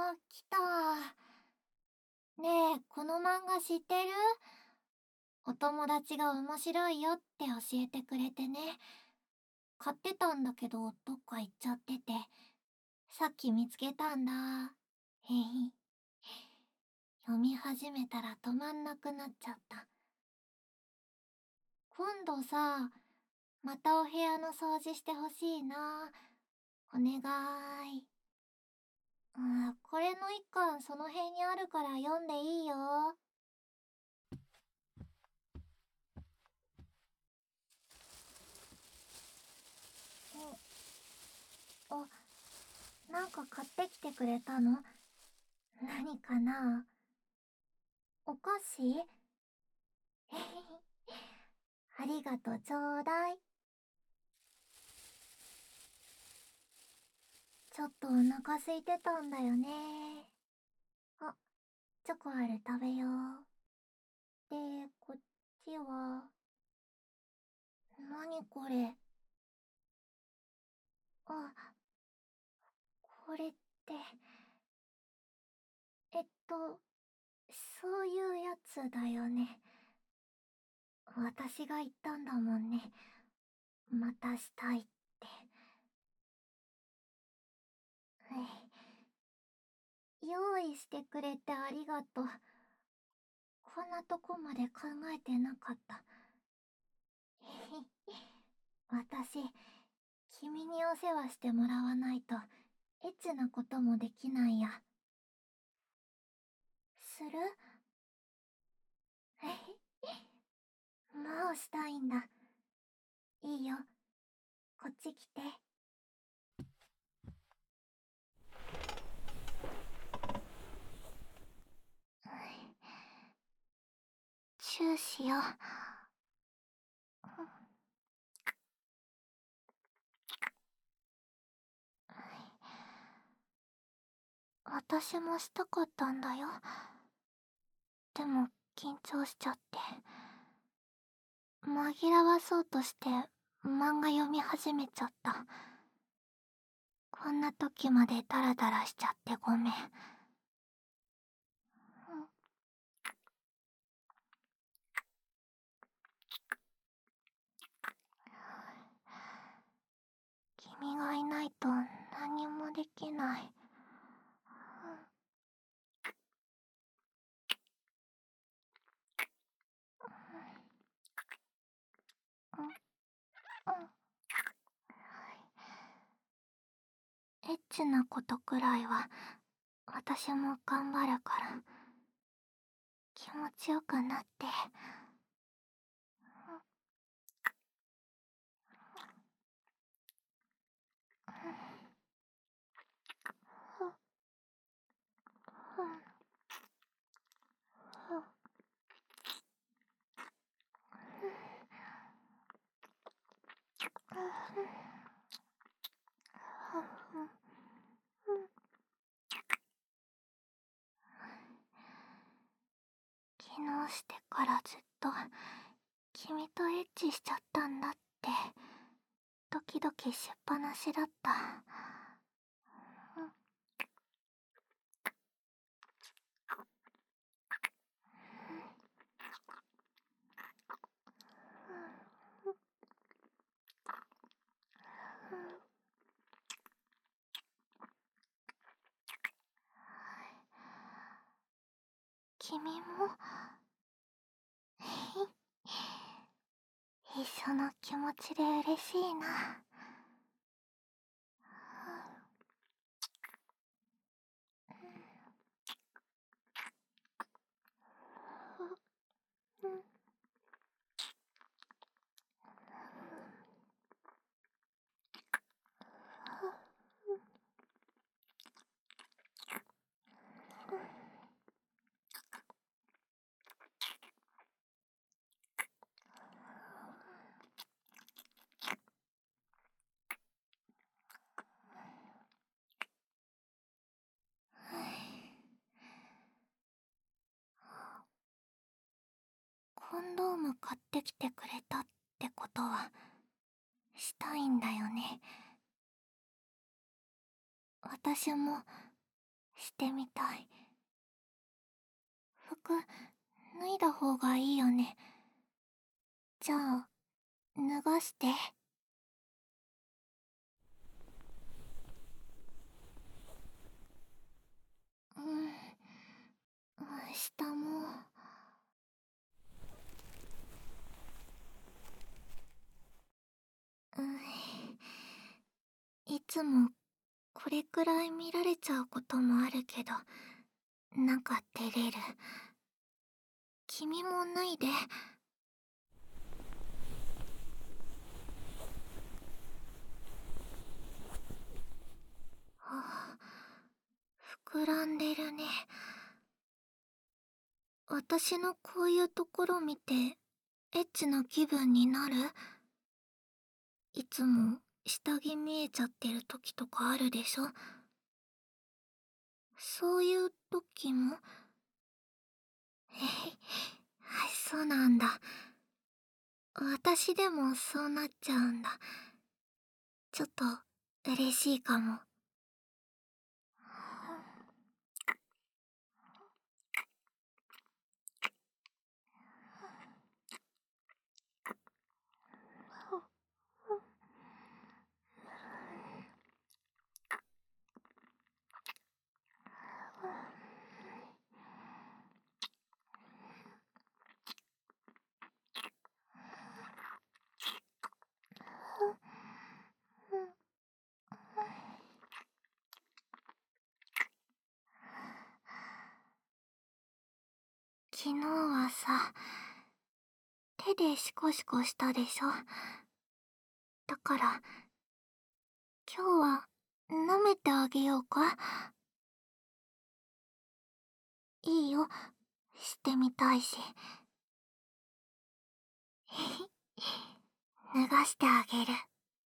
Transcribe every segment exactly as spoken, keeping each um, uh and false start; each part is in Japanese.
あ、来た。ねえ、この漫画知ってる？お友達が面白いよって教えてくれてね。買ってたんだけど、どっか行っちゃってて。さっき見つけたんだ。へへ。読み始めたら止まんなくなっちゃった。今度さ、またお部屋の掃除してほしいな。お願い。うん、これの一巻その辺にあるから読んでいいよ。うん、あ、なんか買ってきてくれたの？何かな？お菓子？へへへ。ありがとう、ちょうだい。ちょっとお腹空いてたんだよね。あ、チョコある、食べよう。で、こっちは、なにこれ？あ、これって、えっと、そういうやつだよね。私が言ったんだもんね。またしたいって。はい。用意してくれてありがとう。こんなとこまで考えてなかった。私、君にお世話してもらわないと、エッチなこともできないや。する？もうしたいんだ。いいよ。こっち来て。チューしよう。私もしたかったんだよ。でも緊張しちゃって。紛らわそうとして漫画読み始めちゃった。こんな時までダラダラしちゃってごめん。君がいないと何もできない。エッチなことくらいは私も頑張るから気持ちよくなって。昨日してからずっと君とエッチしちゃったんだってドキドキしっぱなしだった。君も一緒の気持ちで嬉しいな。コンドーム買ってきてくれたってことはしたいんだよね。私もしてみたい。服、脱いだ方がいいよね。じゃあ、脱がして。うん、下も。うん、いつもこれくらい見られちゃうこともあるけど、なんか照れる。君も脱いで。はあ、膨らんでるね。私のこういうところ見て、エッチな気分になる？いつも下着見えちゃってる時とかあるでしょ？そういう時も？へへ、そうなんだ。私でもそうなっちゃうんだ。ちょっと嬉しいかも。昨日はさ、手でシコシコしたでしょ。だから、今日は舐めてあげようか？いいよ、してみたいし。脱がしてあげる。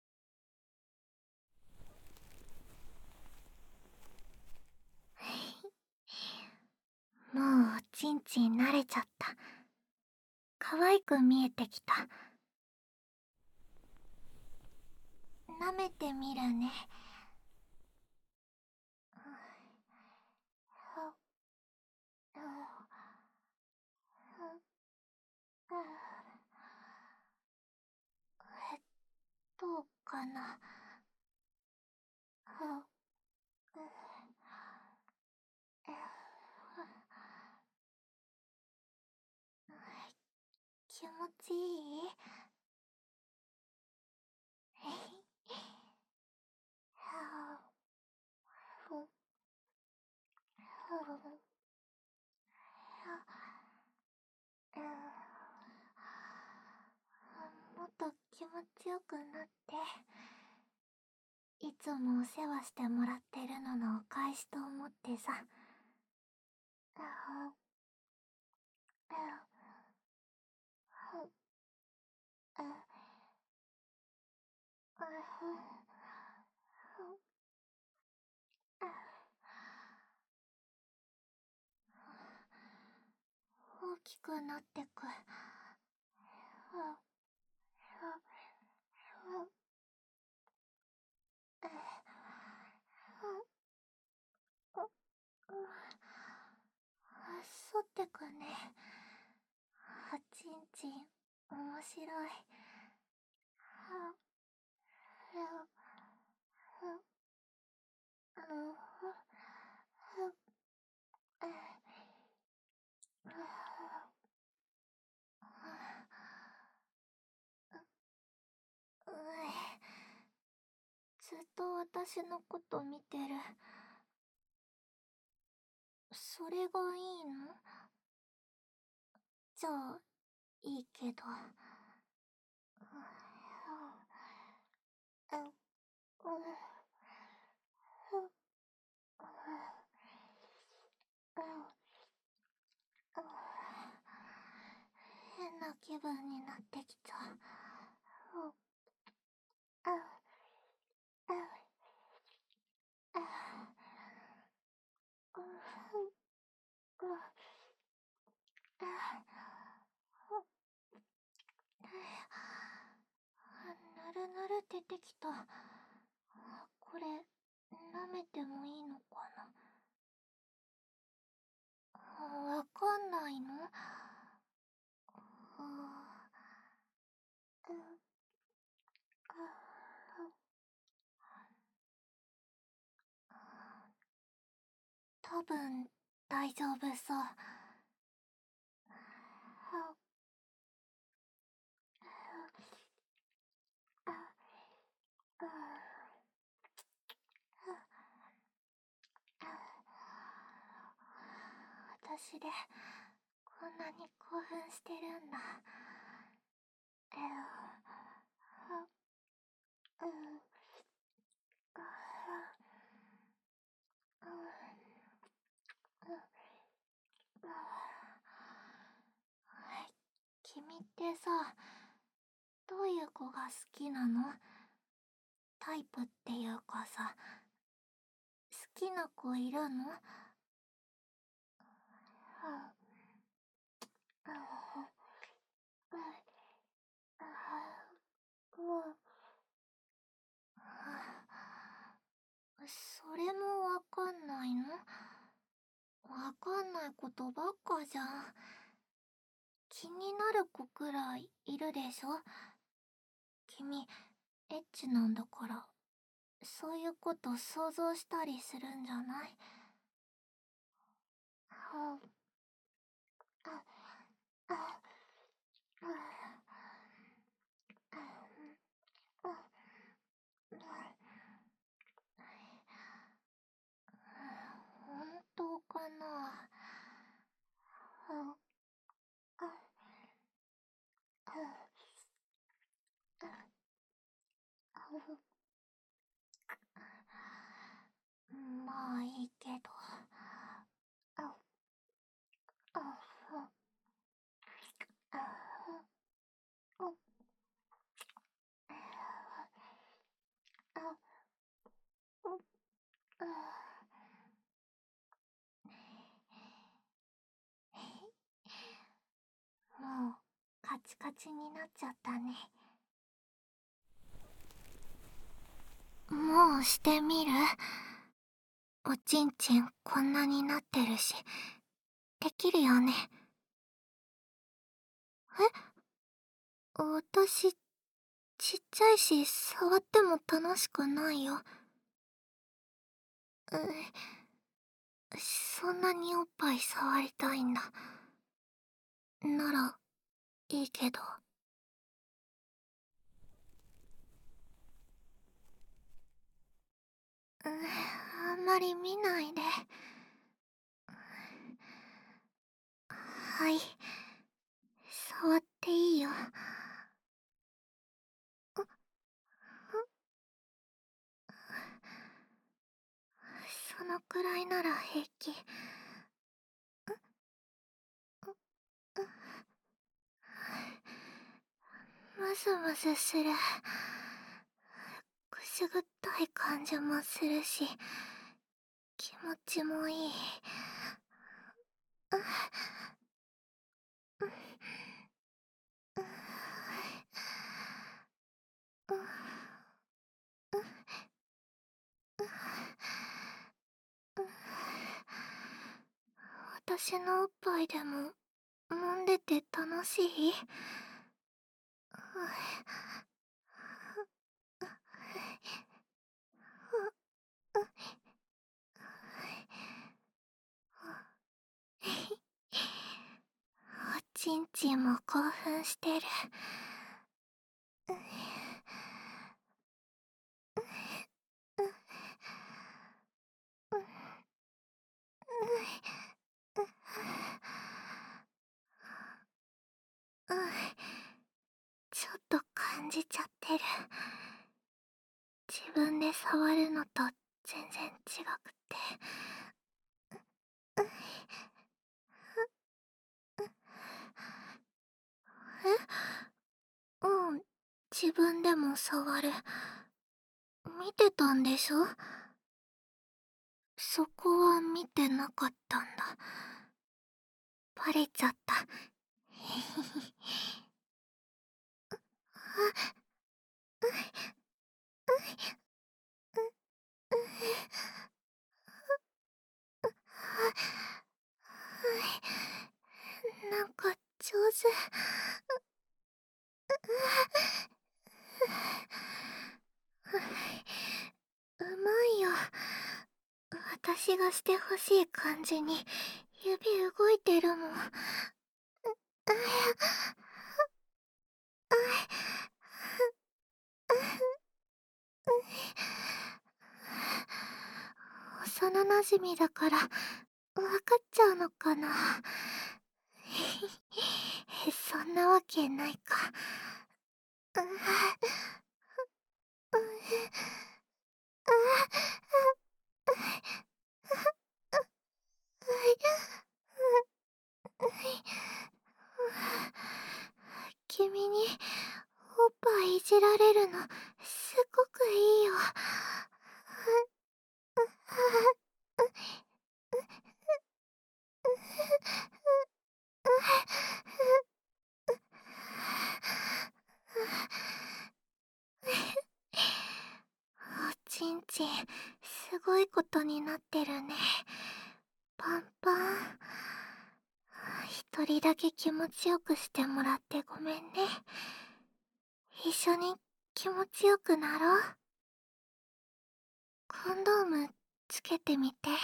もうおちんちん慣れちゃった。可愛く見えてきた。舐めてみるね。どうかな。気持ちいい？もっと気持ちよくなって。いつもお世話してもらってるののお返しと思ってさ。大きくなってく。反ってくね。おちんちん、面白い。ずっと私のこと見てる。それがいいの？じゃあ、いいけど。変な気分になってきちゃう。ぬるぬる出てきた。これ、舐めてもいいのかな？ わかんないの？多分大丈夫そう。私でこんなに興奮してるんだ。君ってさ、どういう子が好きなの？タイプっていうかさ、好きな子いるの？それもわかんないの？わかんないことばっかじゃん。気になる子くらいいるでしょ？君、エッチなんだから、そういうこと想像したりするんじゃない？本当かな？まあいいけど。もうカチカチになっちゃったね。もうしてみる？おちんちんこんなになってるし、できるよね。え？私、ちっちゃいし、触っても楽しくないよ。うそんなにおっぱい触りたいんだ。なら、いいけど。うん、あんまり見ないで。はい。触っていいよ。そのくらいなら平気。ムズムズする。くすぐったい感じもするし、気持ちもいい。私のおっぱいでも揉んでて楽しい？おちんちんも興奮してる。うん、ちょっと感じちゃってる。自分で触るのと全然違くて。え？うん、自分でも触る。見てたんでしょ？そこは見てなかったんだ。バレちゃった。 上手。うまいよ。私がしてほしい感じに指動いてるもん。幼なじみだからわかっちゃうのかな。そんなわけないか。君におっぱいいじられるのすごくいいよ。おちんちんすごいことになってるね。パンパン。一人だけ気持ちよくしてもらってごめんね。一緒に気持ちよくなろう。コンドームつけてみて。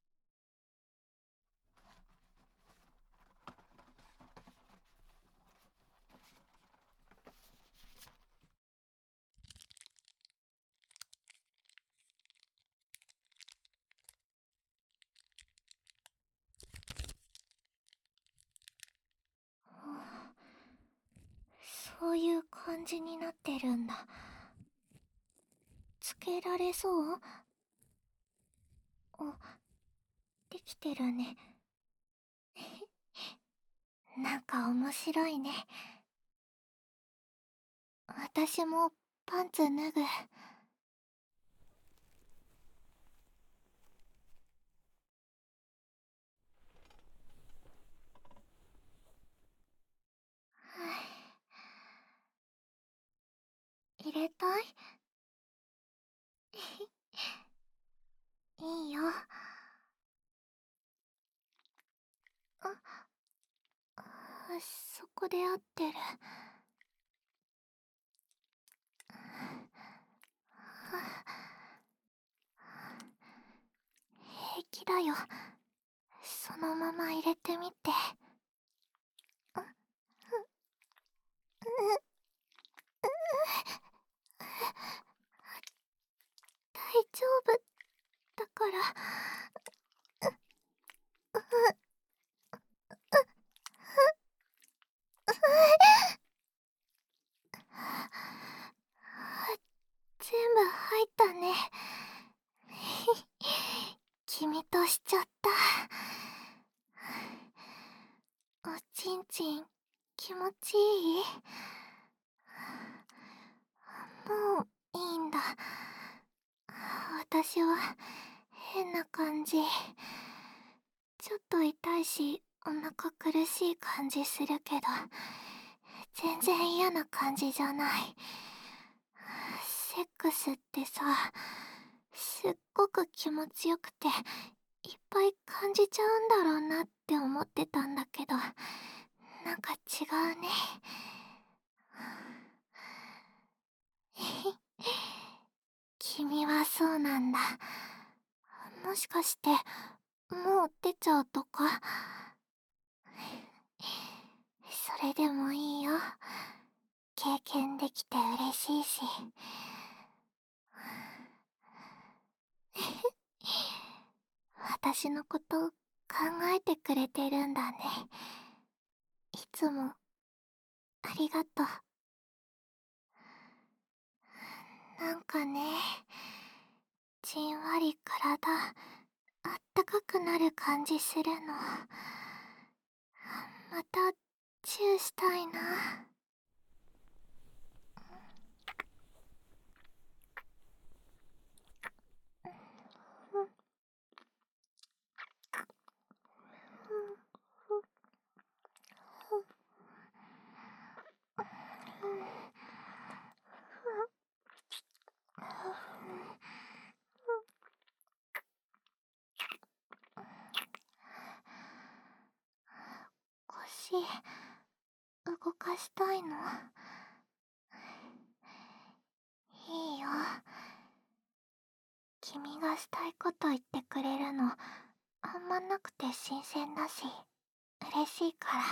そういう感じになってるんだ。つけられそう？お、できてるね。なんか面白いね。私もパンツ脱ぐ。入れたい？いいよ。あ、そこで合ってる。平気だよ。そのまま入れてみて。大丈夫だから。全部入ったね。君としちゃった。おちんちん気持ちいい？もういいんだ。私は変な感じ。ちょっと痛いしお腹苦しい感じするけど、全然嫌な感じじゃない。セックスってさ、すっごく気持ちよくていっぱい感じちゃうんだろうなって思ってたんだけど、なんか違うね。君はそうなんだ。もしかしてもう出ちゃうとか？それでもいいよ。経験できて嬉しいし。私のこと考えてくれてるんだね。いつもありがとう。なんかね、じんわり体あったかくなる感じするの。またチューしたいな。腰したいの？いいよ。君がしたいこと言ってくれるのあんまなくて新鮮だし嬉しいから。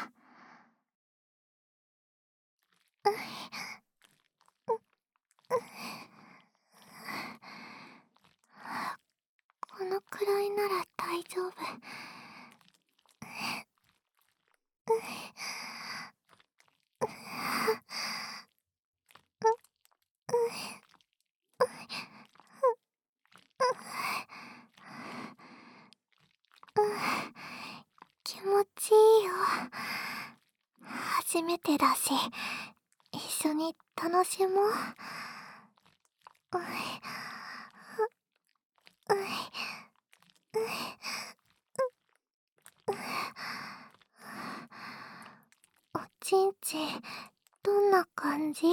このくらいなら大丈夫。気持ちいいよ。初めてだし一緒に楽しもう。おちんちんどんな感じ？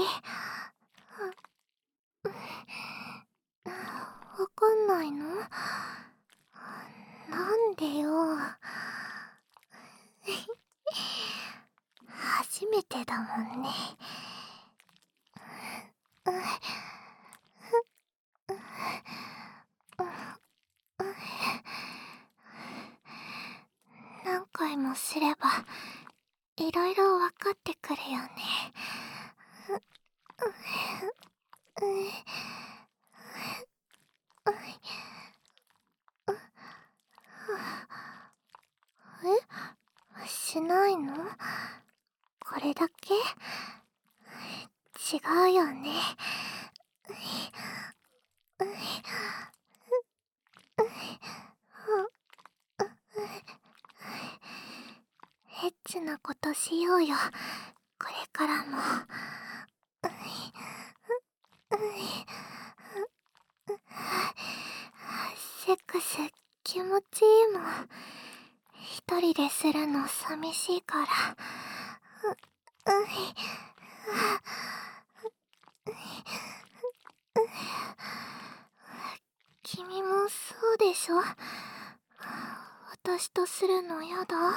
わかんないの？なんでよ。初めてだもんね。何回もすればいろいろ分かってくるよね。え？しないの？これだけ？違うよね。エッチなことしようよ、これからも。セックス気持ちいいもん。一人でするの寂しいから。君もそうでしょ？私とするのやだ？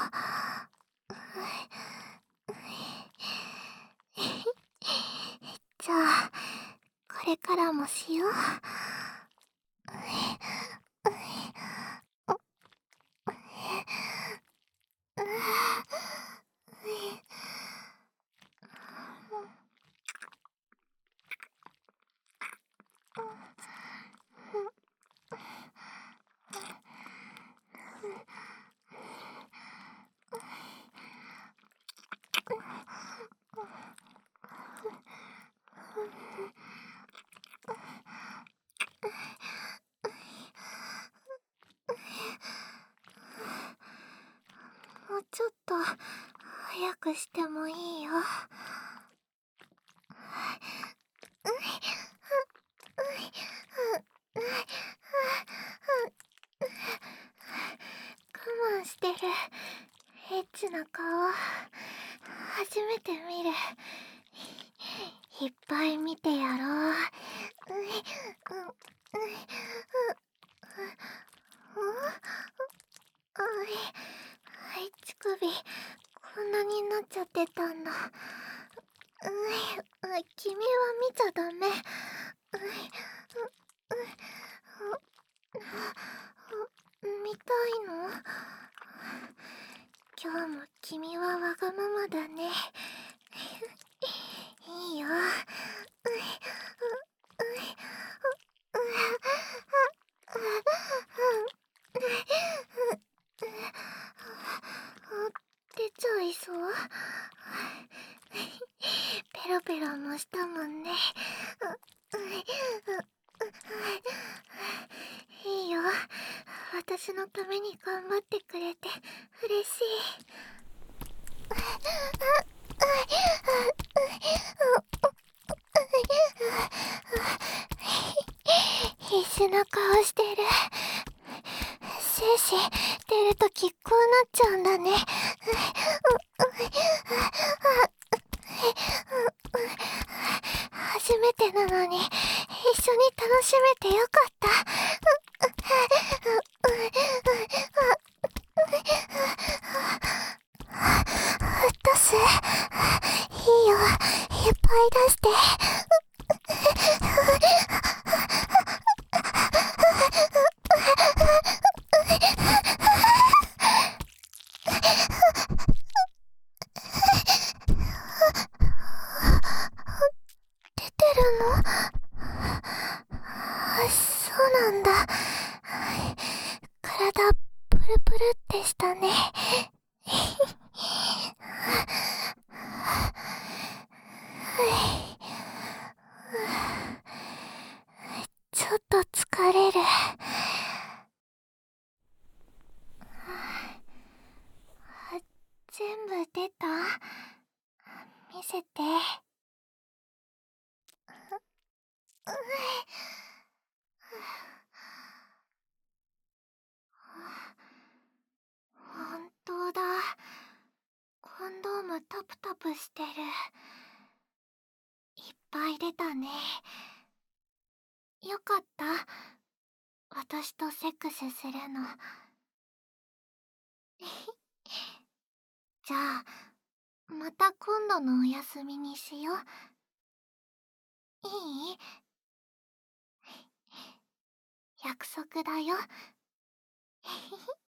じゃあこれからもしよう。もうちょっと早くしてもいいよ。我慢してるエッチな顔初めて見る。いっぱい見てやろう。あい、乳首こんなになっちゃってたんだ。君は見ちゃダメ。見たいの？今日も君はわがままだね。いいよ。出ちゃいそう？ペロペロもしたもんね。いいよ。私のために頑張ってくれて嬉しい。必死な顔してる。精子出るときこうなっちゃうんだね。初めてなのに一緒に楽しめてよかった。うっとす。いいよ。 よ。いっぱい出して。出てるの？そうなんだ。体プルプルってしたね。ちょっと疲れる。全部出た？見せて。本当だ。コンドームタプタプしてる。いっぱい出たね。よかった。私とセックスするの。じゃあ、また今度のお休みにしよう。いい？約束だよ。